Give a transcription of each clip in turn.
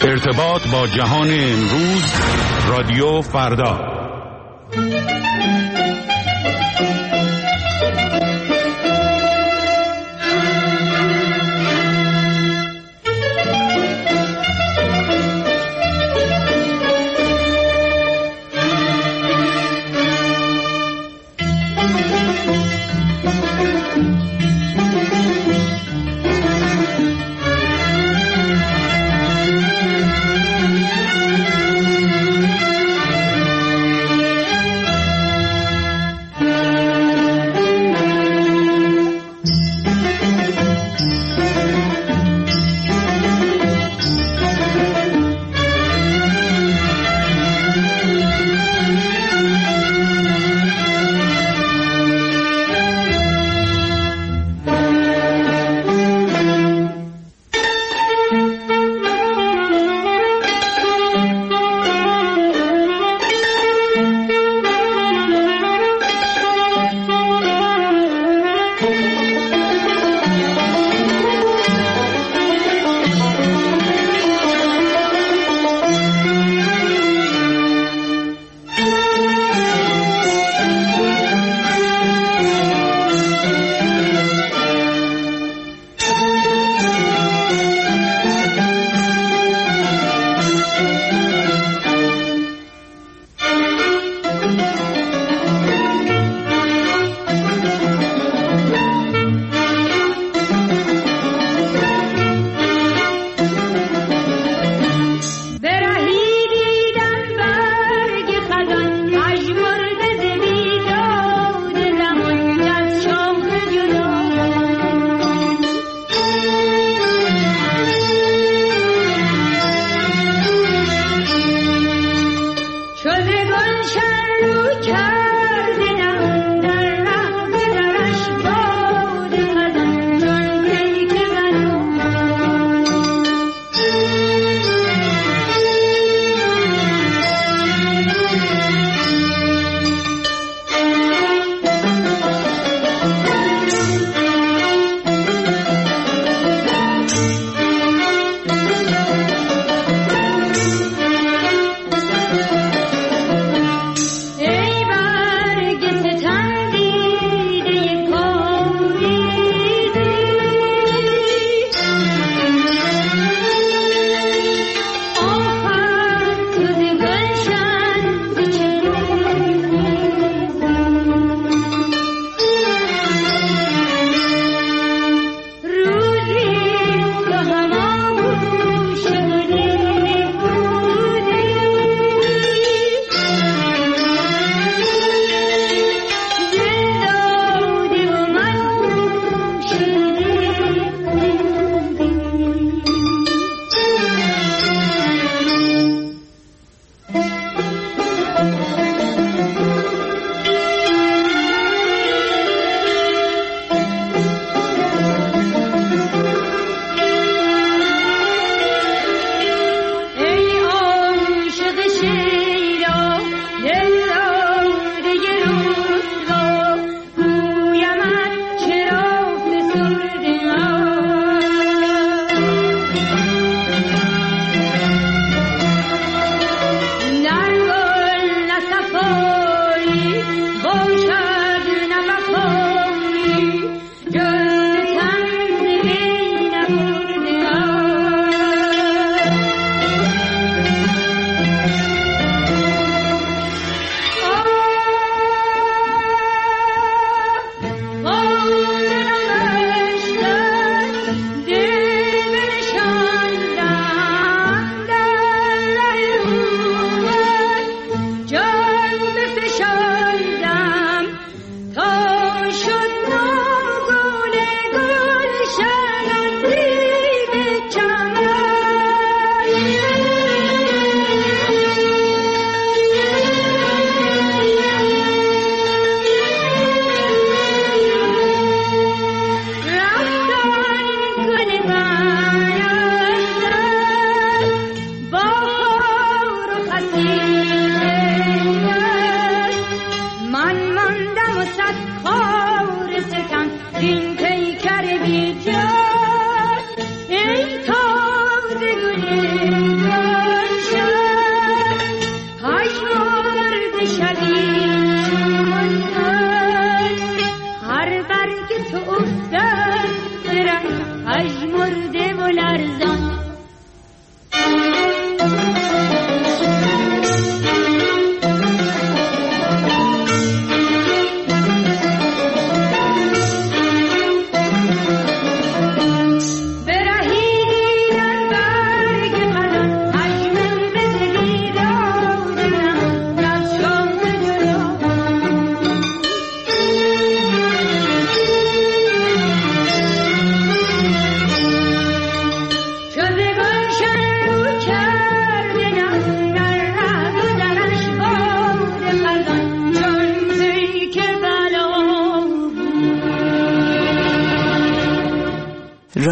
ارتباط با جهان امروز، رادیو فردا.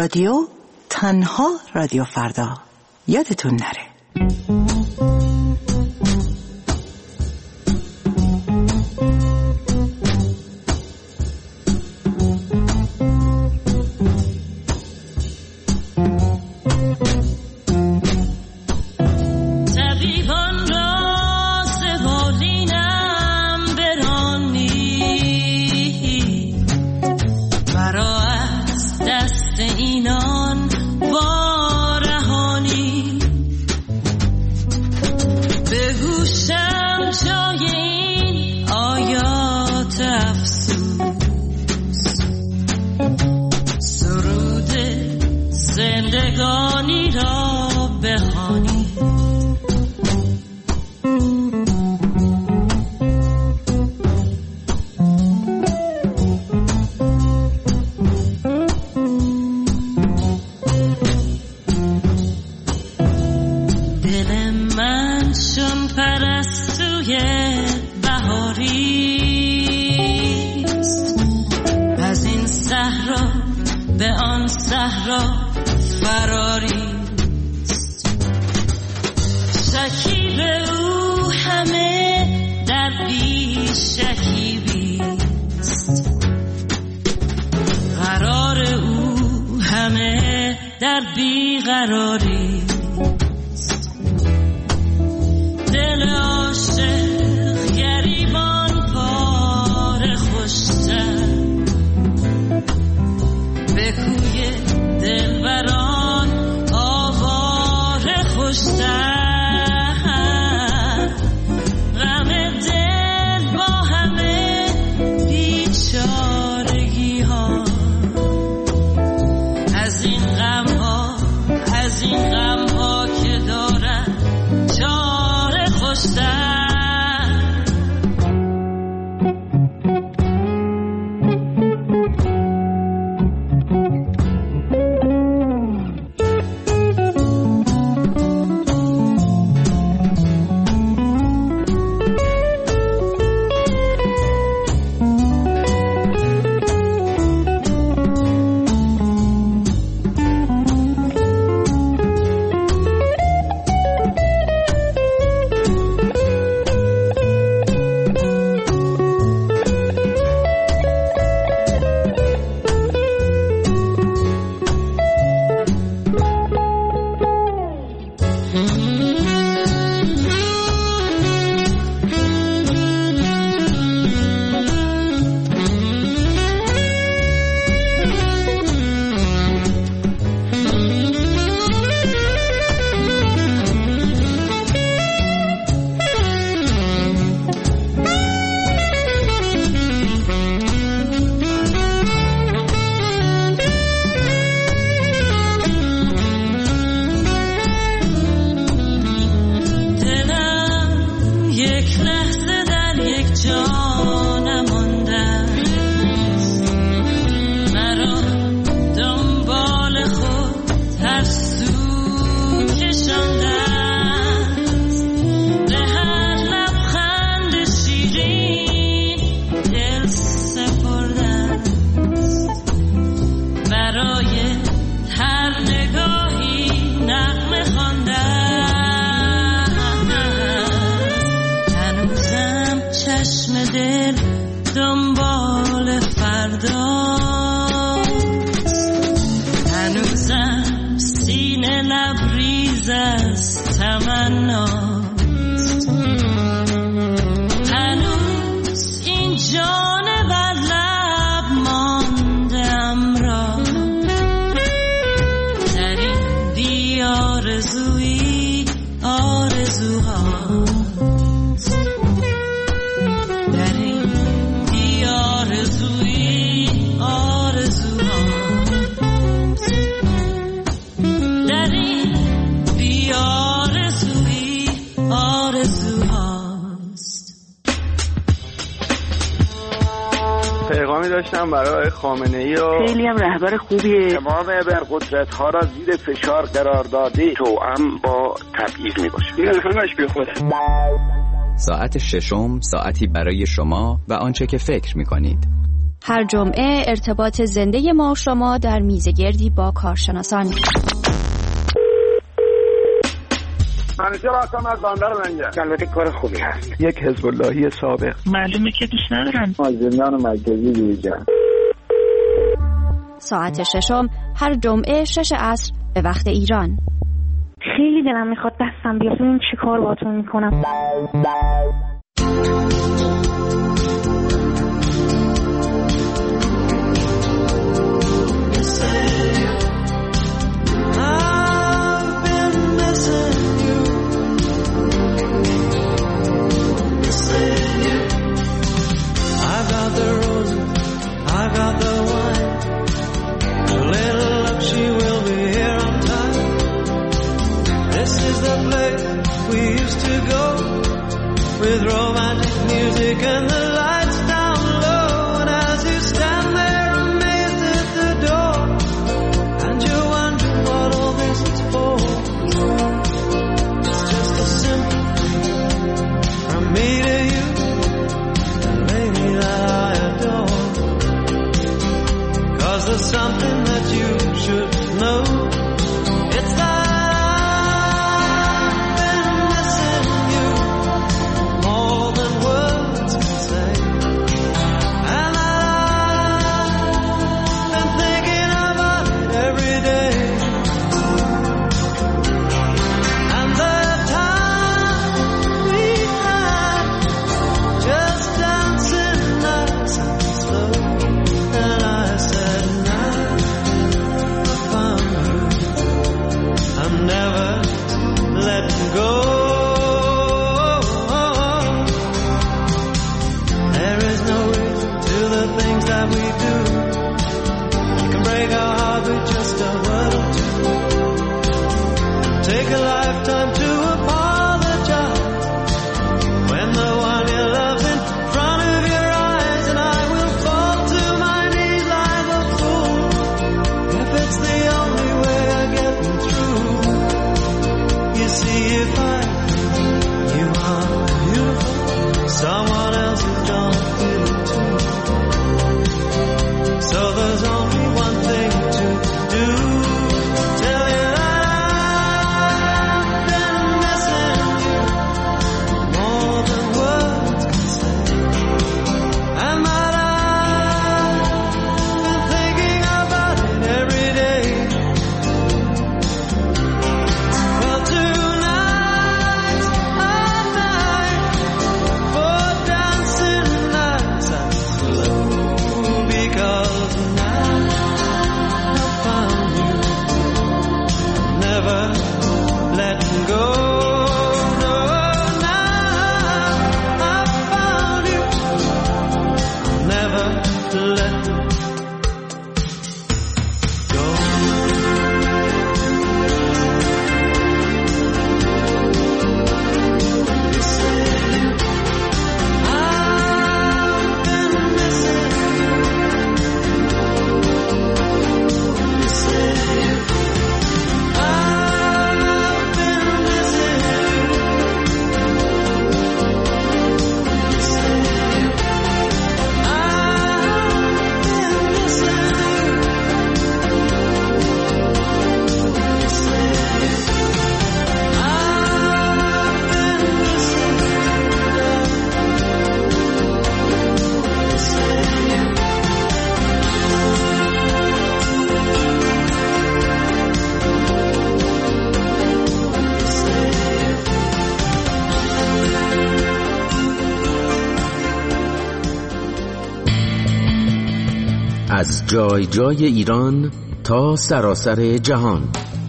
رادیو، تنها رادیو فردا. یادتون نره. زندگانی را بخوانی. دل من چون پرستوی بهاریست، از این صحرا به آن صحرا فراریست. شکیب او همه در بی شکیبیست، قرار او همه در بی قراریست. دل عاشق گریبان پاره خوشتر، به کوی دلبران آواره خوشتر. غم دل با همه بیچارگی ها، از این غم ها که دارن چاره خوشتر. دنبال فرداست، هنوزم سینه لبریز از تمناست. هنوز این جان بر لب ماندم را، در این بی آرزویی آرزوها، پیغامی داشتم برای خامنه‌ای و خیلی هم رهبر خوبیه. تمام ابرقدرت‌ها را زیر فشار قرار داده، توأم با تبعیض میباشه. این همش بی خوده. ساعت ششم، ساعتی برای شما و آنچه که فکر میکنید. هر جمعه ارتباط زنده ما و شما در میزگردی با کارشناسان. منیجر هستم از بندر منجر. البته کار خوبی هست. یک حزب اللهی سابق. معلومه که دوست ندارن. از زندان مرکزی بیرون. ساعت 6 هر جمعه 6 عصر به وقت ایران. خیلی دلم میخواد دستم بیاد ببینم چی کار باهاتون میکنم. With romantic music and the lights down low, and as you stand there amazed at the door, and you wonder what all this is for. It's just a simple thing from me to you, the lady that I adore. 'Cause there's something that you should know. It's that از جای جای ایران تا سراسر جهان.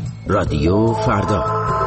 رادیو فردا.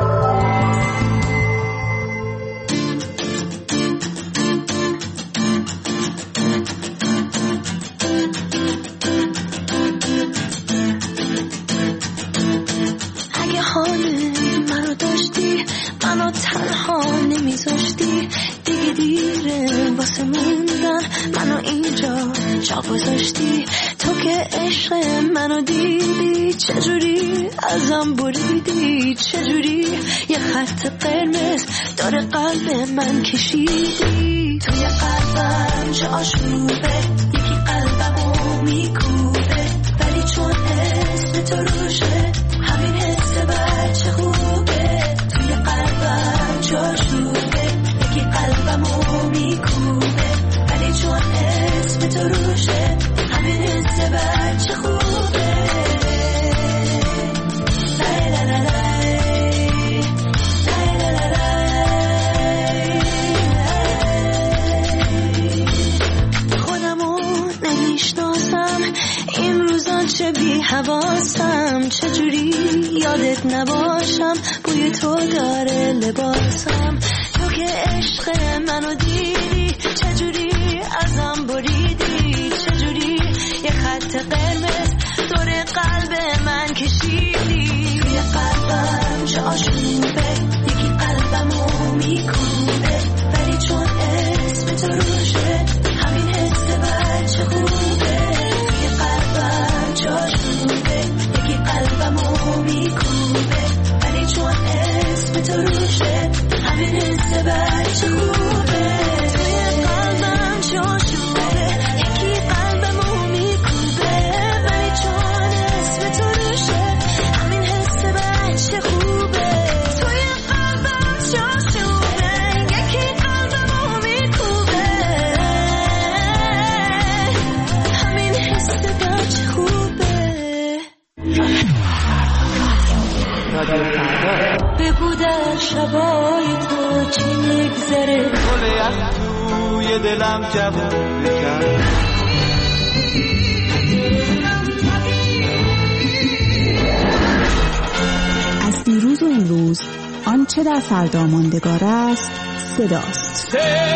اگه حال منو داشتی، منو تنها نمیذاشتی، دیگه دیره واسه موندن، منو اینجا جا گذاشتی. تو که عشق منو دیدی، چجوری ازم بریدی، چجوری یه خط قرمز داره قلب من کشیدی. توی قلبم چه آشوبه، یکی قلبمو میکوبه ولی چون اسم تو روشه همین حس بچه خوبه توی قلبم جاشوبه یکی قلبمو میکوبه ولی چون اسم تو روشه همین حس بچه خوبه چه بی حواسم چجوری یادت نباشم بوی تو داره لباسم تو که عشق منو دیدی چجوری ازم بریدی چجوری یه خط قرمز دور قلب من کشیدی توی قلبم جاشوبه یکی قلبمو میکوبه ولی چون اسم تو روشه همین حس بچه خوبه جاشوبه یکی قلبمو میکوبه ولی چون اسم تو روشه همین حس بچه خوبه توی قلبم جاشوبه یکی قلبمو میکوبه ولی چون اسم تو روشه همین حس بچه خوبه توی قلبم جاشوبه یکی قلبمو میکوبه همین حس بچه خوبه بگو در شبای تو چی میگذره گل یخ توی دلم جواب بکن از دیروز و امروز آنچه در فردا ماندگار است صداست.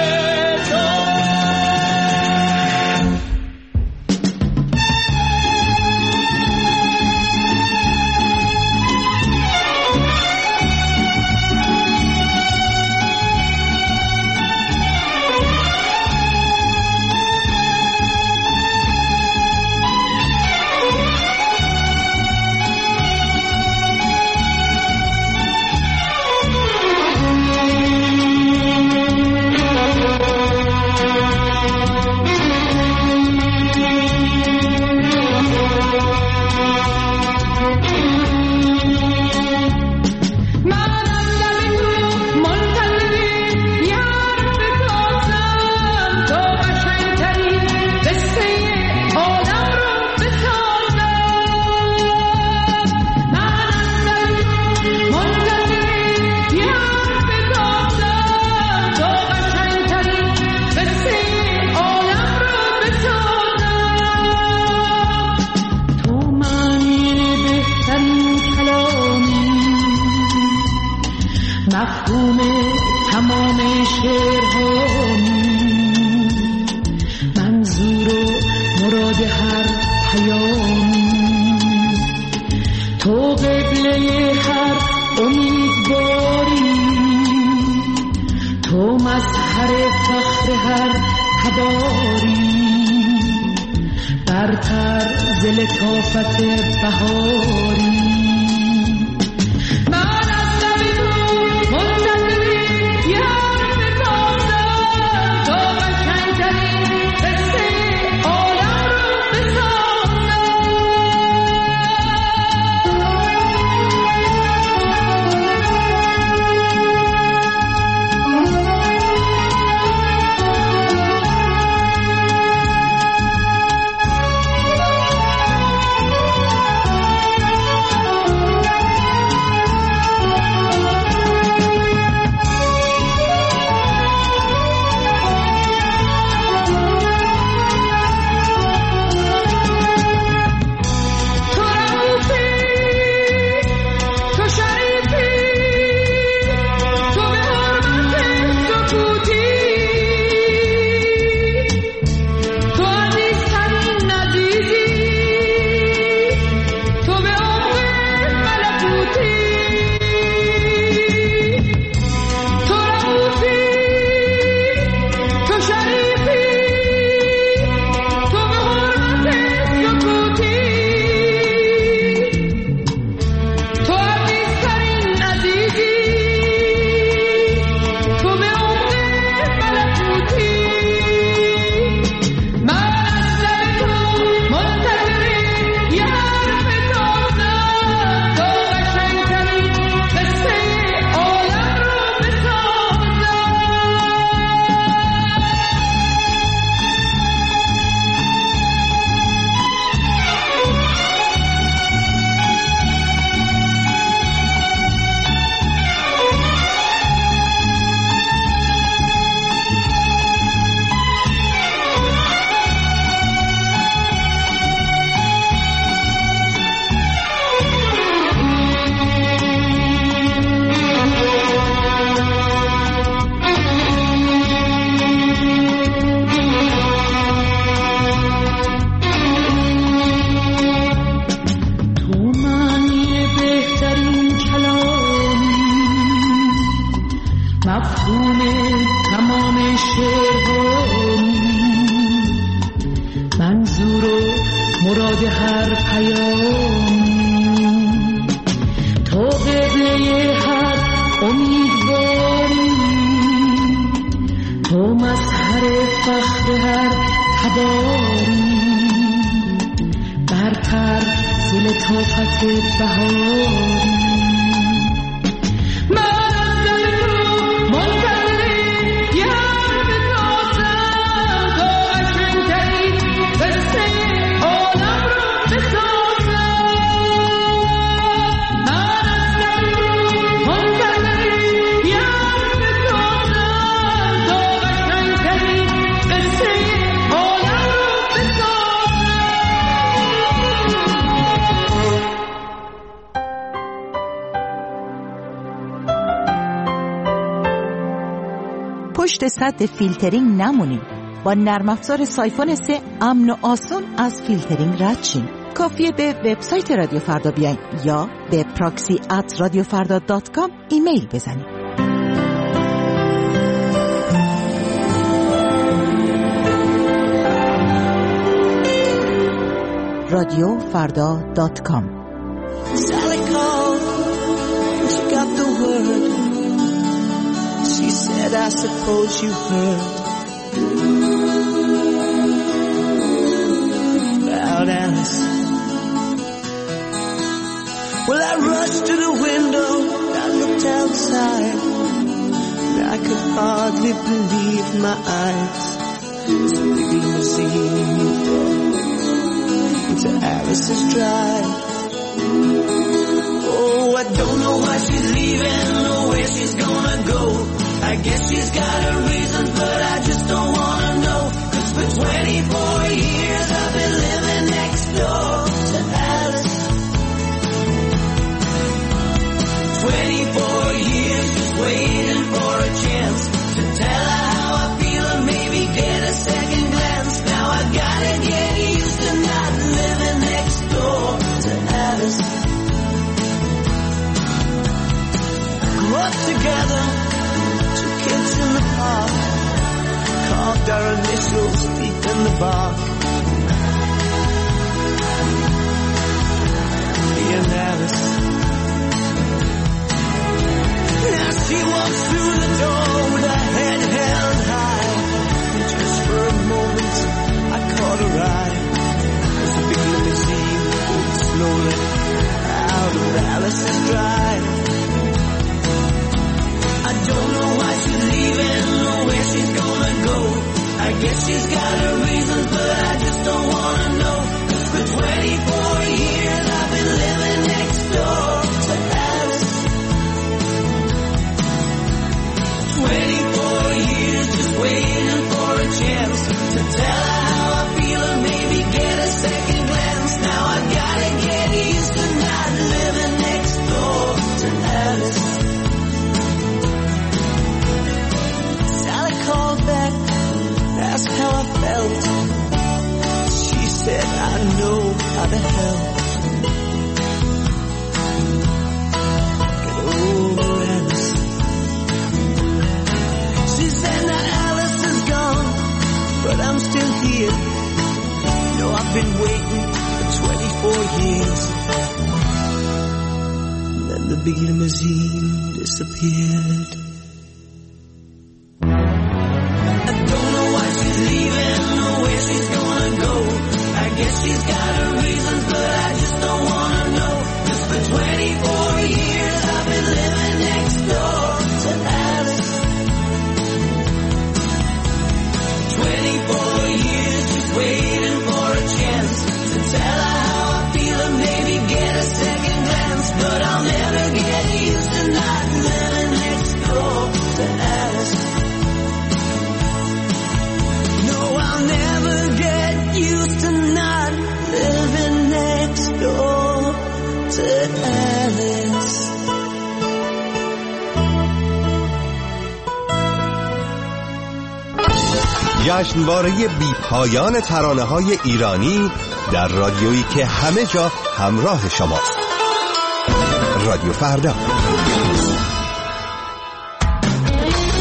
مفهوم تمام شعرهامون منظور و مراد هر پیامی تو قبله هر امیدواری تو مظهر فخر هر تباری برتر ز لطافت بهاری مفهوم تمام شعرهایی، منظور و مراد هر پیامی، تو قبله هر امیدواری، تو مظهر فخر هر تباری، برتر ز لطافت بهاری. پشت سد فیلترینگ نمونیم. با نرم افزار سایفون 3 امن و آسون از فیلترینگ رد شیم. کافیه به وبسایت رادیو فردا بیاین یا به proxy@radiofarda.com ایمیل بزنید. radiofarda.com. Sally called, she got the word. She said, I suppose you heard about Alice. Well, I rushed to the window, I looked outside, and I could hardly believe my eyes. It's a big limousine into Alice's drive. Oh, I don't know why she's leaving or where she's gonna go. I guess she's got her reasons, but I just don't wanna know. 'Cause for 24 years I've been living next door to Alice. 24 years just waiting for a chance to tell her how I feel and maybe get a second glance. Now I gotta get used to not living next door to Alice. Grew up together, kids in the park, carved our initials deep in the bark. Me and Alice. Now she walks through the door with her head held high, and just for a moment I caught her eye as the big limousine pulled slowly out of Alice's drive. I don't know why she's leaving or where she's gonna go. I guess she's got her reasons, but I just don't wanna know. 'Cause for 24 years I've been living next door to Alice. 24 years just waiting for a chance to tell her how I feel and maybe get a second glance. Now I gotta get used to not living next door to Alice. Called back, asked how I felt. She said, I know how to help. Get over Alice. She said, now Alice is gone, but I'm still here. You know, I've been waiting for 24 years. And then the big limousine disappeared. She's got her reasons, but I just don't wanna know. 'Cause for 24 years I've been living next door to Alice. 24 years just waiting for a chance to tell her how I feel and maybe get a second glance. But I'll never get used to not living next door to Alice. No, I'll never get used to not living next door to Alice. جشنواره بی پایان ترانه‌های ایرانی در رادیویی که همه جا همراه شماست. رادیو فردا.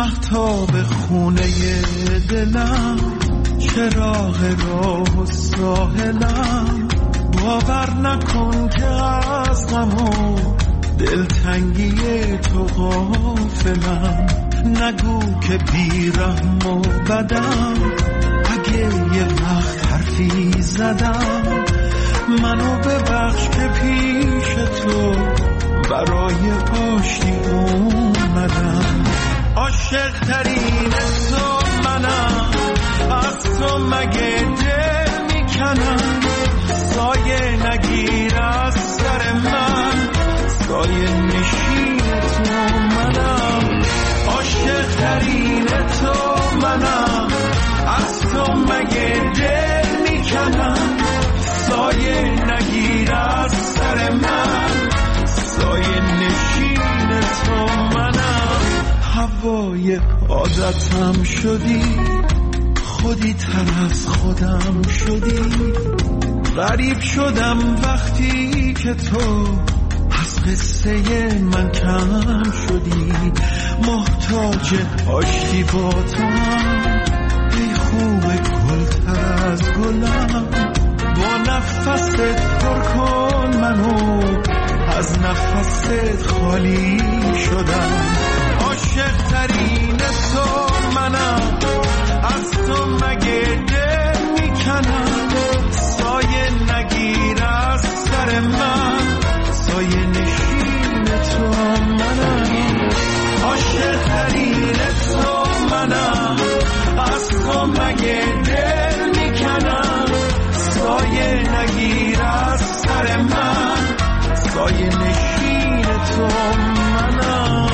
مهتاب خونه دلم، چراغ راه و ساحلم، باور نکن که از غم و دلتنگی تو غافلم. نگو که بیرحم و بدم، اگه یه وقت حرفی زدم، منو ببخش که پیش تو برای آشتی اومدم. عاشق ترین تو منم، از تو مگه دل میکنم. سایه نگیر از سر من، سایه نشین تو منم. عاشق ترین تو منم، از تو مگه دل میکنم. سایه نگیر از سر من، سایه نشین تو منم. هوای عادتم شدی، خودی تر از خودم شدی. غریب شدم وقتی که تو از قصه من کم شدی. محتاج آشتی با تو هم، ای خوب گلتر از گلم. با نفست پر کن منو، از نفست خالی شدم. عاشق ترین تو منم، از تو مگه دل میکنم. سایه نگیر از سر من، سایه نشین تو منم. عاشق ترین تو منم، از تو مگه دل میکنم. سایه نگیر از سر من، سایه نشین تو منم.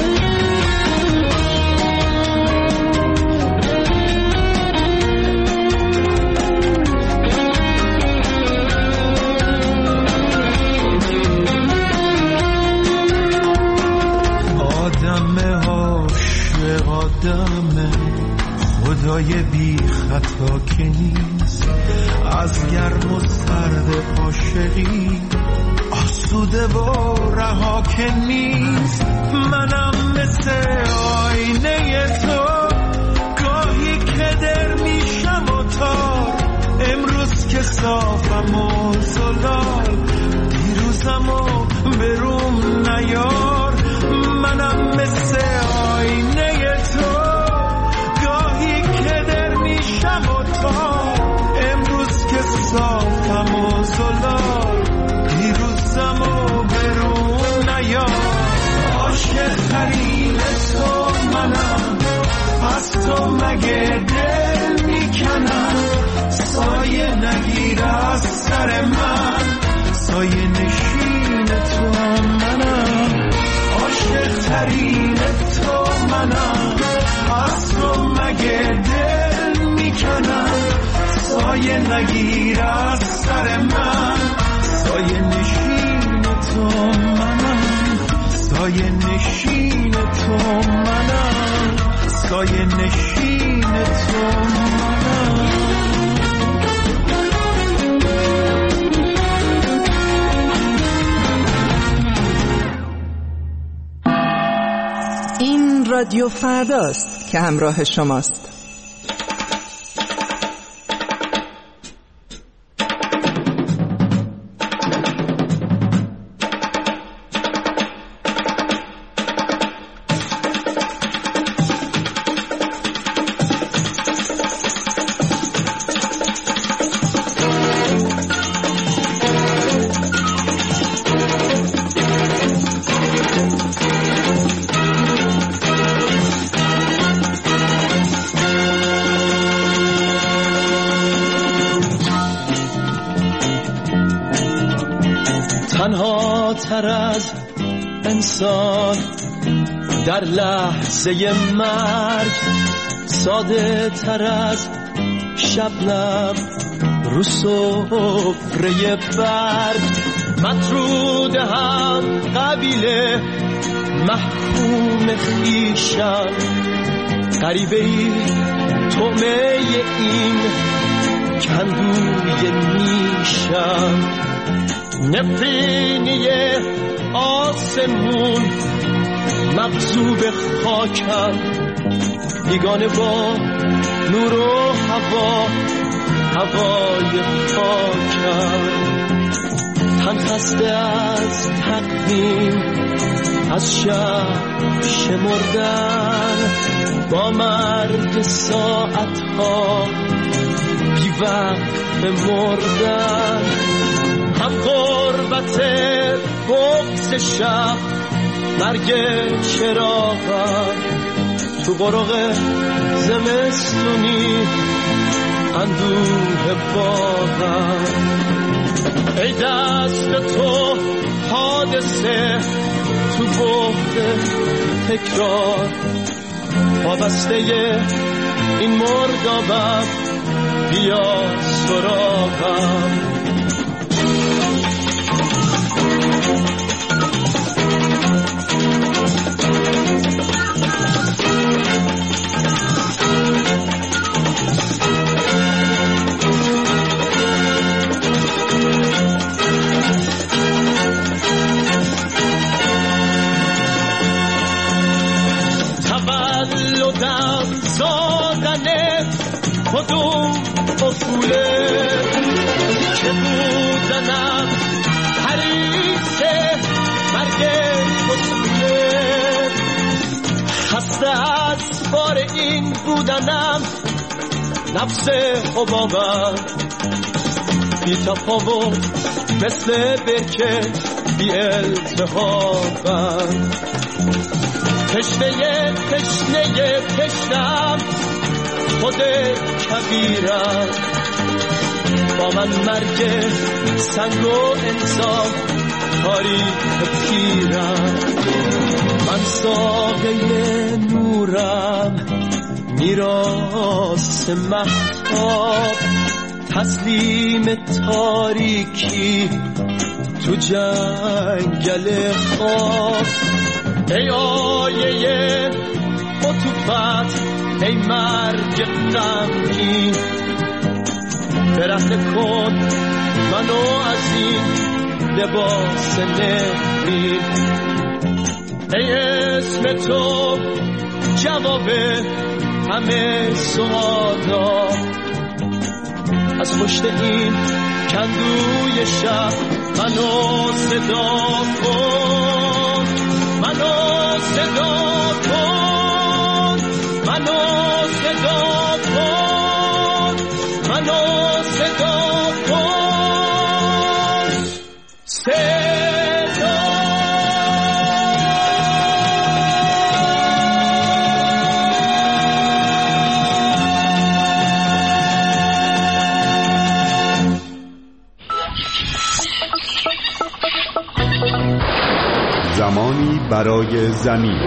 آدم عاشق آدم، خدای بی خطا که نیست. از گرم و سرد عاشقی آسوده و رها که نیست. منم مثل آینه تو، گاهی که در میشم و تار. امروز که صافم و زلال، دیروزم و بروم نیار. منم مثل آینه تو، گاهی که در میشم و تار. امروز که صافم و زلال، دیروزم و برون نیار. عاشق ترین تو منم، از تو مگه دل میکنم. سایه نگیر از سر من، سایه نشین تو منم. عاشق ترین تو منم، از تو مگه دل میکنم. سایه نگیر از سر من، سایه نشین تو منم. سایه نشین تو منم، سایه نشین تو منم. این رادیو فرداست که همراه شماست. تنها تر از انسان در لحظه مرگ، ساده تر از شبنم رو سفره برگ. مطرود هم قبیله محکوم خویشم، غریبه ای طعمه این کندوی نیشم. نفرینی آسمون مغصوب خاکم، بیگانه با نور و هوای پاکم، تن خسته از تقدیم، از شب شمردن، با مرگ ساعتها بی وقت مردن. هم غربت بغض شب، مرگ چراغم، تو برق زمستونی اندوه باغم. ای دست تو حادثه تو بعد تکرار، وابسته این مردابم، بیا سراغم. خودم اصوله که بودنم حریصه مرگ اصوله، خسته از بار این بودنم، نفس حبابم بی تفاوت مثل برکه بی التهابم. تشنم خود کبیرم، با من مرگ سنگ و انسان تاریخ پیرم. من ساقه نورم، میراث مهتاب، تسلیم تاریکی تو جنگل خواب. ای آیه عطوفت، ای مرگ غمگین، برهنه کن منو از این لباس نفرین. ای اسم تو جواب همه سوالا، از پشت این کندوی شب منو صدا کن، منو صدا کن، منو صدا کن، منو صدا کن، صدا. زمانی برای زمین.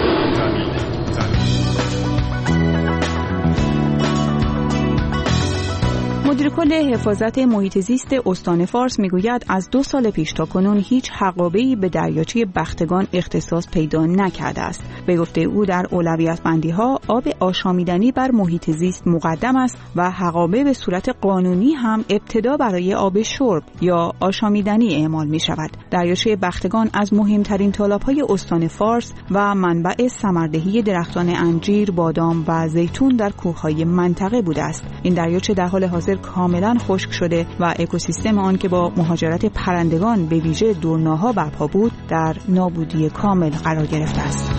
مدیر کل حفاظت محیط زیست استان فارس میگوید از 2 سال پیش تا کنون هیچ حقابه‌ای به دریاچه بختگان اختصاص پیدا نکرده است. به گفته او در اولویت بندی‌ها آب آشامیدنی بر محیط زیست مقدم است و حقابه به صورت قانونی هم ابتدا برای آب شرب یا آشامیدنی اعمال می شود. دریاچه بختگان از مهمترین تالاب‌های استان فارس و منبع ثمردهی درختان انجیر، بادام و زیتون در کوههای منطقه بوده است. این دریاچه در حال حاضر کاملا خشک شده و اکوسیستم آن که با مهاجرت پرندگان به ویژه دورناها برپا بود در نابودی کامل قرار گرفته است.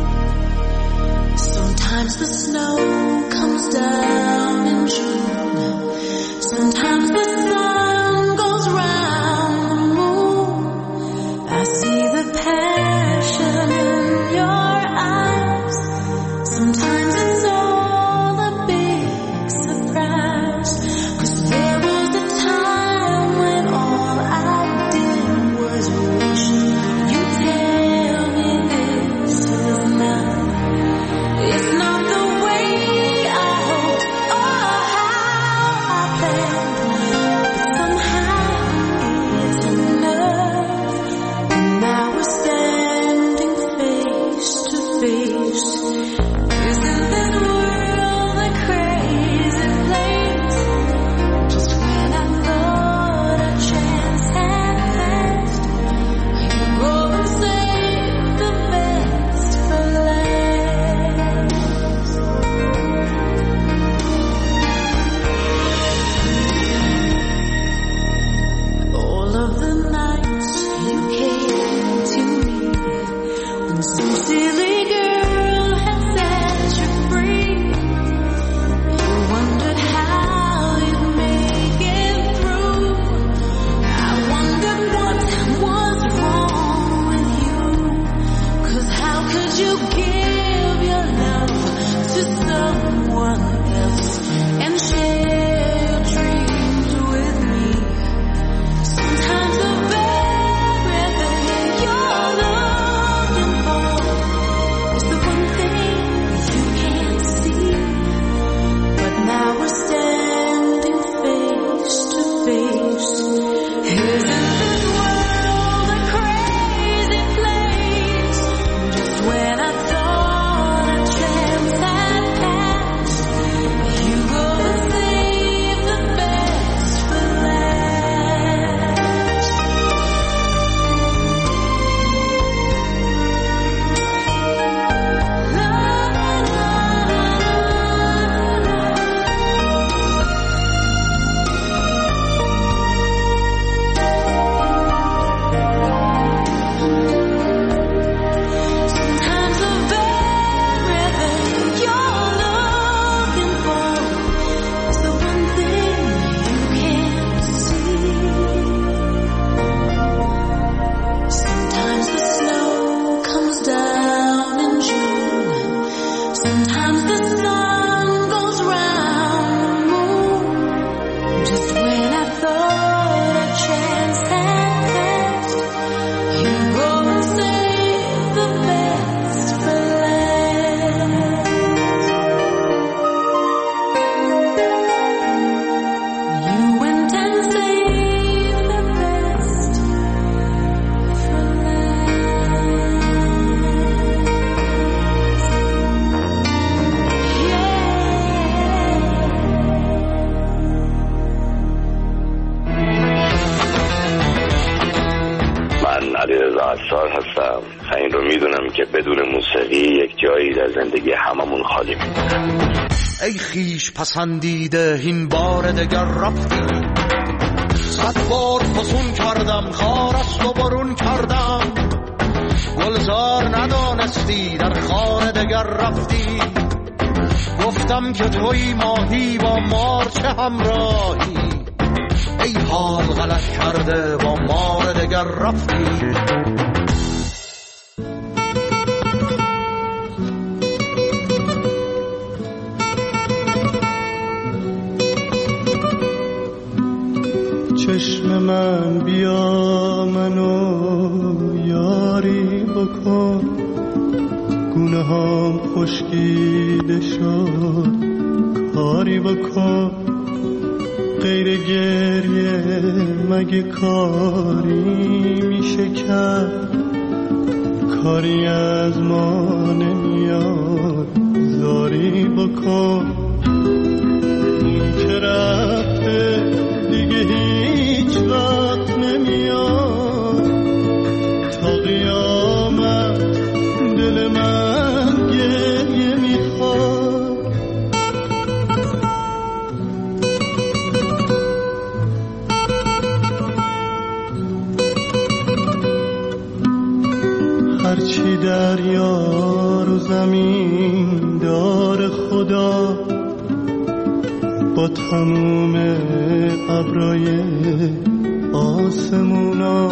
The snow comes down in June. هستم. این رو میدونم که بدون موسیقی یک جایی در زندگی هممون خالی میمونه. ای خیش پسندیده این بار دگر رفتی، 100 بار فسون کردم خار است و برون کردم، گلزار ندانستی در خانه دگر رفتی، گفتم که توی ماهی با مار چه همراهی، ای حال غلط کرده با مار دگر رفتی. چشم من بیا منو یاری بکن، گونه هم خشکیده شد کاری بکن، غیر گریه مگه کاری میشه کرد، کاری از ما نمیاد زاری بکن، اون که رفته دیگه هیچ وقت نمیاد، تا قیامت دل من گریه میخواد. هرچی دریا رو زمین دار خدا، با تموم ابرای آسمونا،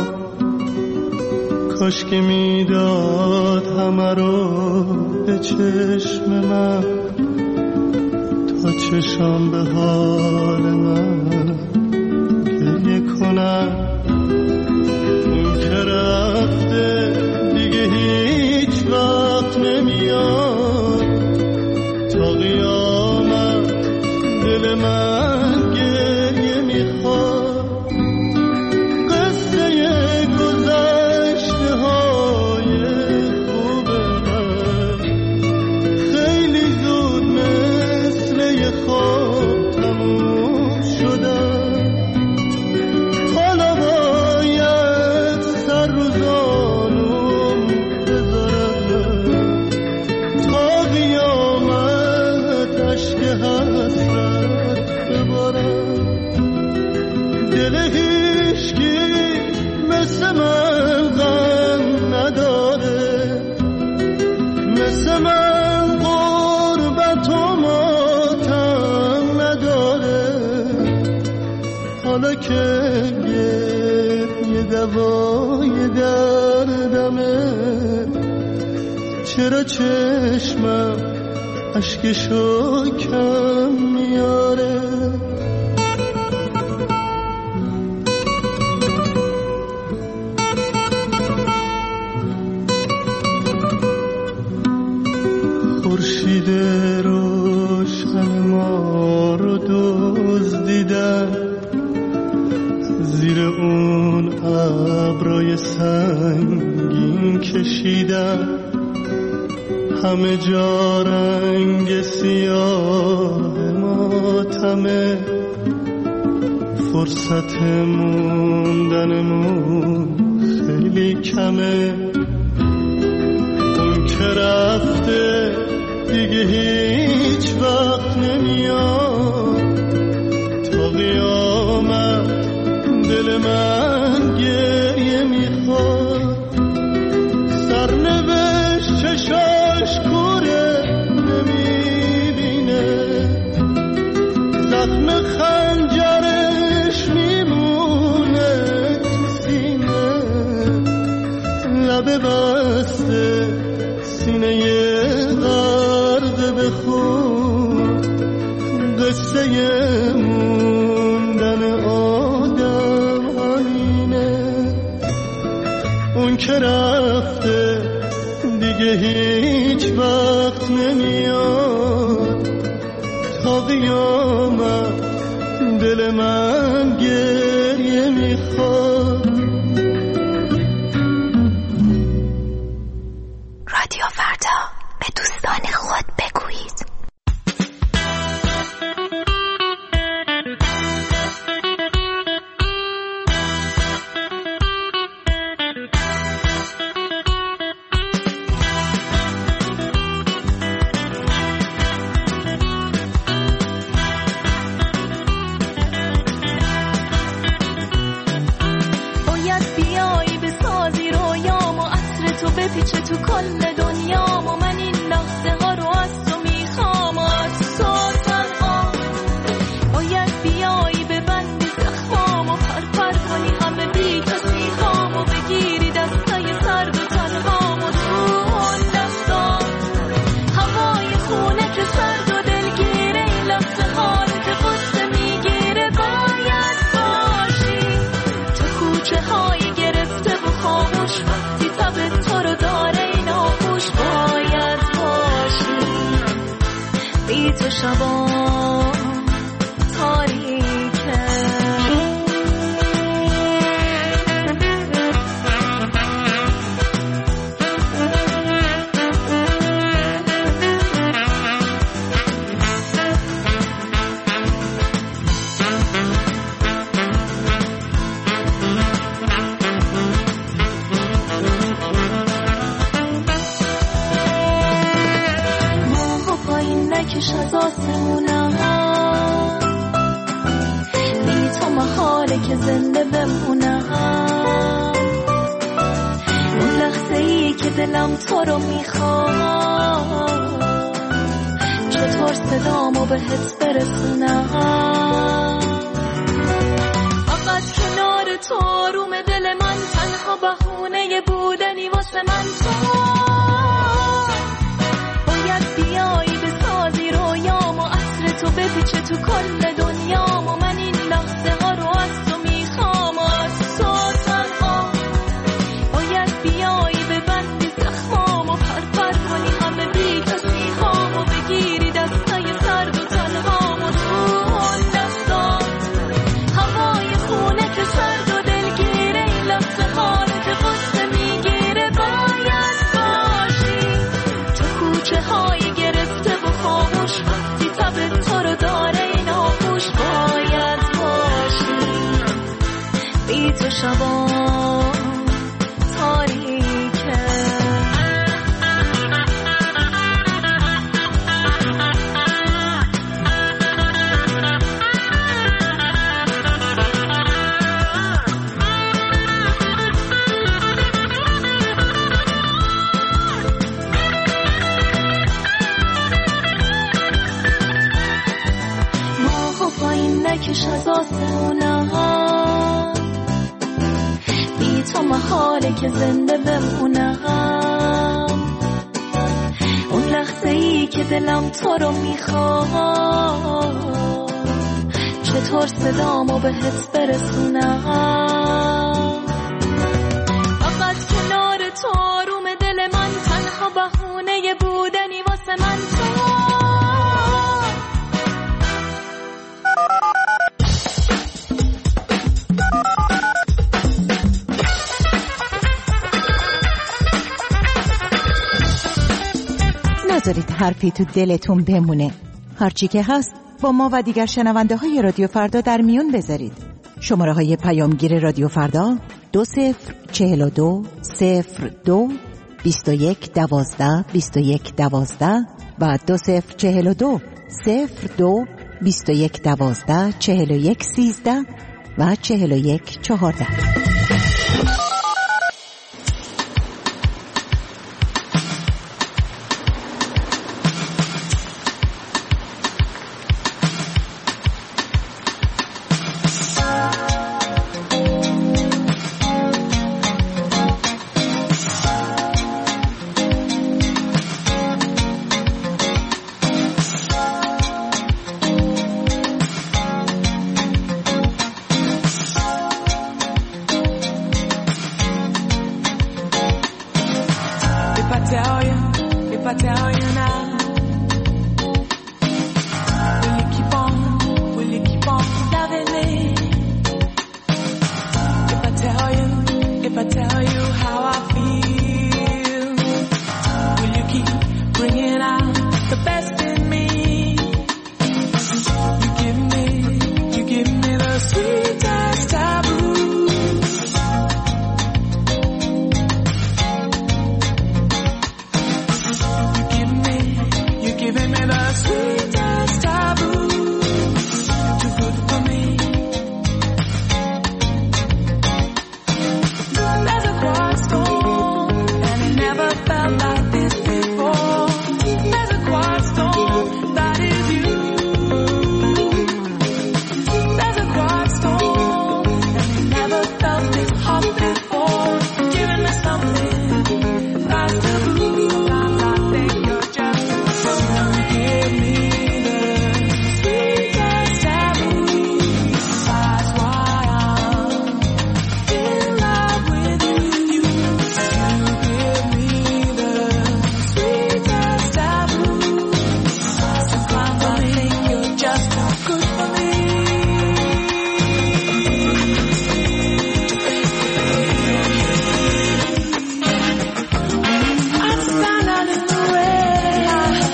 کاش که میداد همه رو به چشم من، تا چشم به حال من گریه کنم، اون که رفته دیگه هیچ وقت نمیاد، تا قیامت دل من گریه میخواد. قصه گذشته های خوب من خیلی زود مثل یه خواب تموم شدن، حالا باید سر رو زانوم بذارم، تا قیامت عشق حسرت ببارم. دل هیچکی مثل من غم نداره، مثل من غربت و ماتم نداره، حالا که یه دوای دردمه، چرا چشمم اشکشو کم میاره. خورشید روشن ما رو دزدیدن، زیر اون ابرای سنگین کشیدن، همه جا رنگ سیاه ماتمه، فرصت موندنمون خیلی کمه، اون که رفته دیگه هیچ وقت نمیاد، تا قیامت دل من گریه میخواد. سرنوشت چشاش کوره نمیبینه، زخم خنجرش میمونه تو سینه، لبه بسته سینه غرق به خون، قصه موندن اون که رفته دیگه هیچ وقت نمیاد، تا قیامت دل من گریه میخواد. رادیو فردا، به دوستان خود بگویید. بپیچه تو کل دنیا و من این لحظه ها رو از تو میخوام، از تو تنها باید بیایی ببندی زخمام و پرپر کنی همه بی کسی هام و بگیری دستای سرد و تنهام و تو اون دستا هوای خونه که سرد و دلگیره، این لحظه ها رو که قصه میگیره باید باشی تو کوچه های گرفته و خاموش، وقتی تب تو رو داره این آغوش باید باشی بی تو شبا تاریکه. نکش از آسمونم، بی تو محاله که زنده بمونم، اون لحظه ای که دلم تو رو میخواد، چطور صدامو بهت برسونم، فقط کنار تو آروم دل من، تنها بهونه بودنی واسه من تو باید بیایی بسازی رویام و عطر تو بپیچه تو کل دنیام و من این لحظه ها رو از تو میخوام، از تو تنها باید بیایی ببندی زخمام و پرپر کنی همه بی کسی هام و بگیری دستای سرد و تنهام و تو اون دستا هوای خونه که سرد و دلگیره، این لحظه ها رو که قصه میگیره باید باشی تو کوچه های گرفته و خاموش، وقتی تب تو رو داره این آغوش باید باشی بی تو شبا تاریکه. نکش از آسمونم، بی تو محاله که زنده بمونم، اون لحظه ای که دلم تو رو میخواد، چطور صدامو بهت برسونم، فقط کنار تو آروم دل من، تنها بهونه بودنی واسه من تو نذارید حرفی تو دلتون بمونه. هرچی که هست با ما و دیگر شنونده های رادیو فردا در میون بذارید. شماره های پیامگیر رادیو فردا 2042 02 21 12 21 12 و 2042 02 21 12 41 13 و 41 14. I tell you now, will you keep on loving me? If I tell you how I feel, will you keep bringing out the best in me? You give me the sweetest taboo. You giving me the sweetest taboo. Too good for me. There's a quiet storm, and it never felt like this before. There's a quiet storm, that is you. There's a quiet storm, and it never felt this hot before. Giving me something that's taboo. Sometimes I think you're just give me the sweetest taboo. That's why I'm in love with you. You give me the sweetest taboo. Sometimes I think you're just not good for me. I stand out in the rain.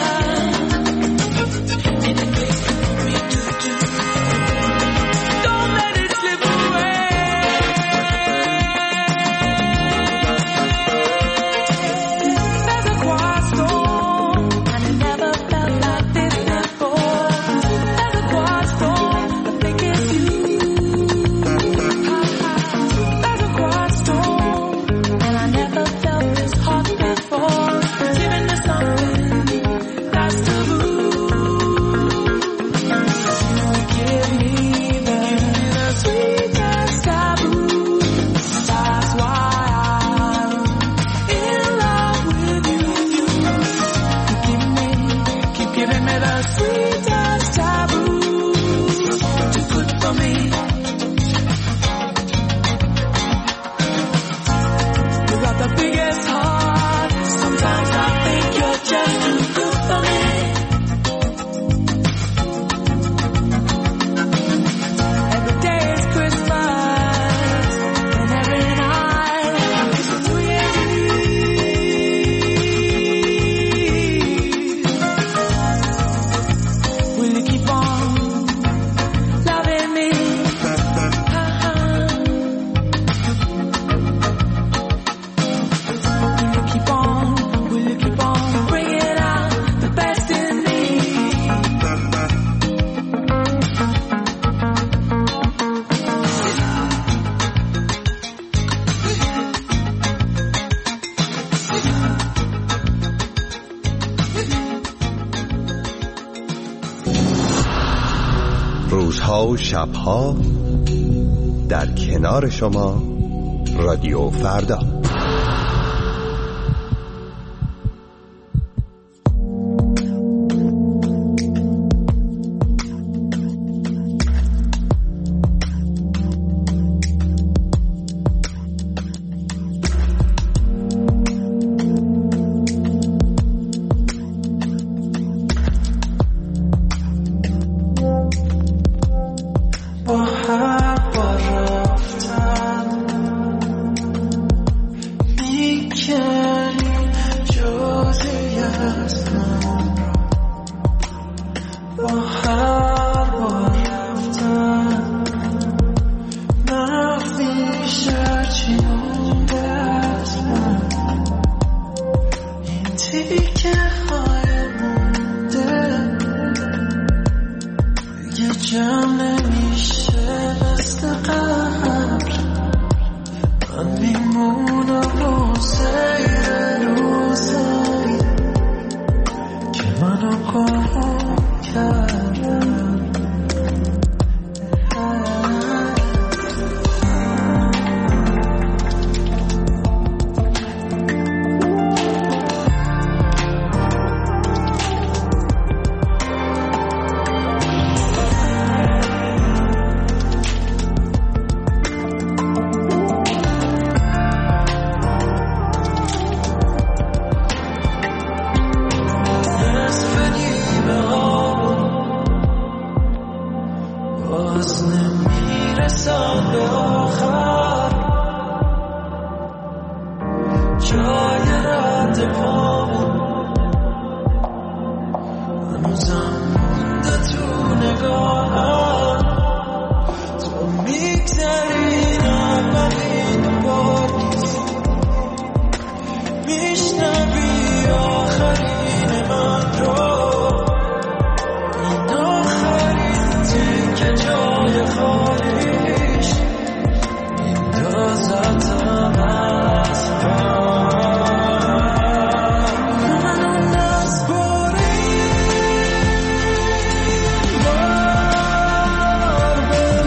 Don't let it slip away. There's a quiet storm, and it never felt like this before. There's a quiet storm, I think it's you. There's a quiet storm, and I never felt this hot before. Giving me something that's taboo. Give me the sweetest taboo. That's why I'm in love with you. Keep giving me the sweetest taboo. Too good for me. You got the biggest heart. Sometimes I think you're just too good for me. Every day is Christmas, and every night is New Year's Eve. Will you keep on loving me? Will you keep on bringing out the best in me? روزها و شبها در کنار شما رادیو فردا. میشم به آخر جای رد پامون هنوزم مونده تو نگاهم تو میگذری نبقین بار میشنوی آخرین من رو این آخرین تیکه جای خالیش میندازتم از من از باری بار به